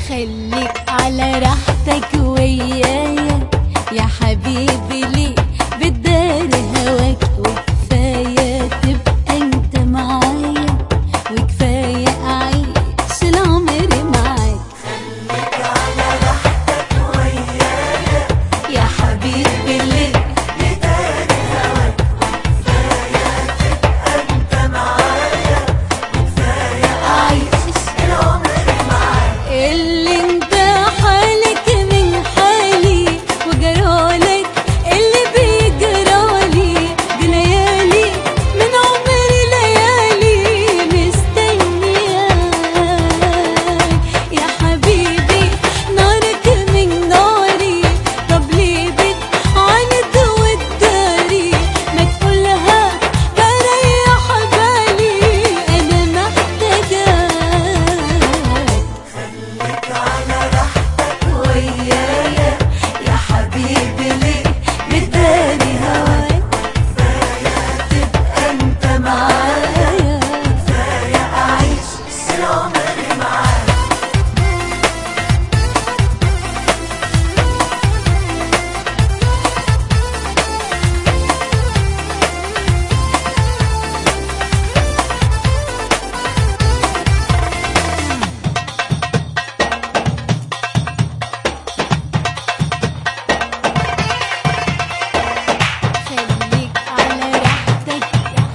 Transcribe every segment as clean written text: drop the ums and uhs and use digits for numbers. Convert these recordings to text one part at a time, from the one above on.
خليك على راحتك ويايا يا حبيبي، ليه بتدار هواك؟ وكفاية تبقى انت معايا، وكفاية اعيش العمر معاك. خليك على راحتك ويايا يا حبيبي ليه بتدار هواك، وكفاية تبقى انت معايا، وكفاية اعيش العمر معاك. اللي انت حالك من حالي وجرالك اللي بيجرالي، دي ليالي من عمري، ليالي مستنياك يا حبيبي. نارك من ناري، طب ليه بتعاند وتداري؟ ما تقولها بريح بالي، انا محتاجاك. خليك على راحتك ويايا يا حبيبي، ليه بتداري هواك؟ كفاية تبقى انت معايا، كفاية اعيش العمر معاك. خليك على راحتك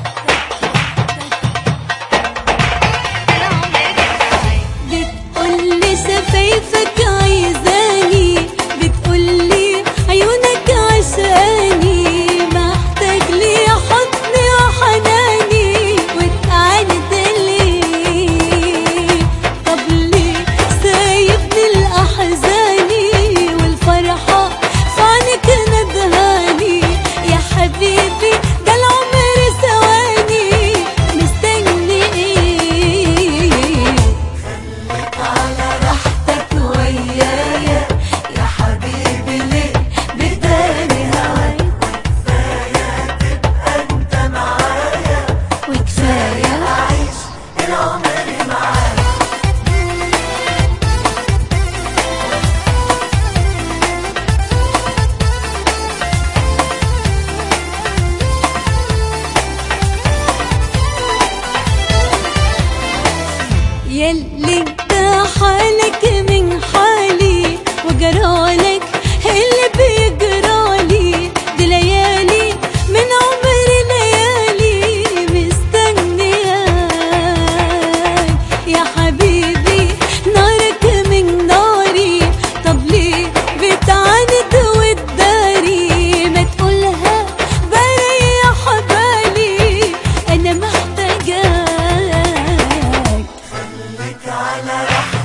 بتقولي شفايفك عايزاني، بتقولي عيونك عشاني، محتاج لي حضني وحناني وتعاند ليه؟ طب ليه سايبني لأحزاني والفرحة في عينك ندهاني؟ يا حبيبي ده العمر ثواني، مستني ايه؟ خليك على راحتك ويايا يا حبيبي، ليه بتداري هواك؟ كفاية تبقى انت معايا، وكفاية اعيش العمر معاك. ياللي انت حالك من حالي وجرالك اللي بيجرالي، دي ليالي من عمري، ليالي مستنياك يا حبيبي. نارك من ناري، طب ليه بتعاند وتداري؟ ما تقولها بريح بالي، انا محتاجاك. خليك على راحتك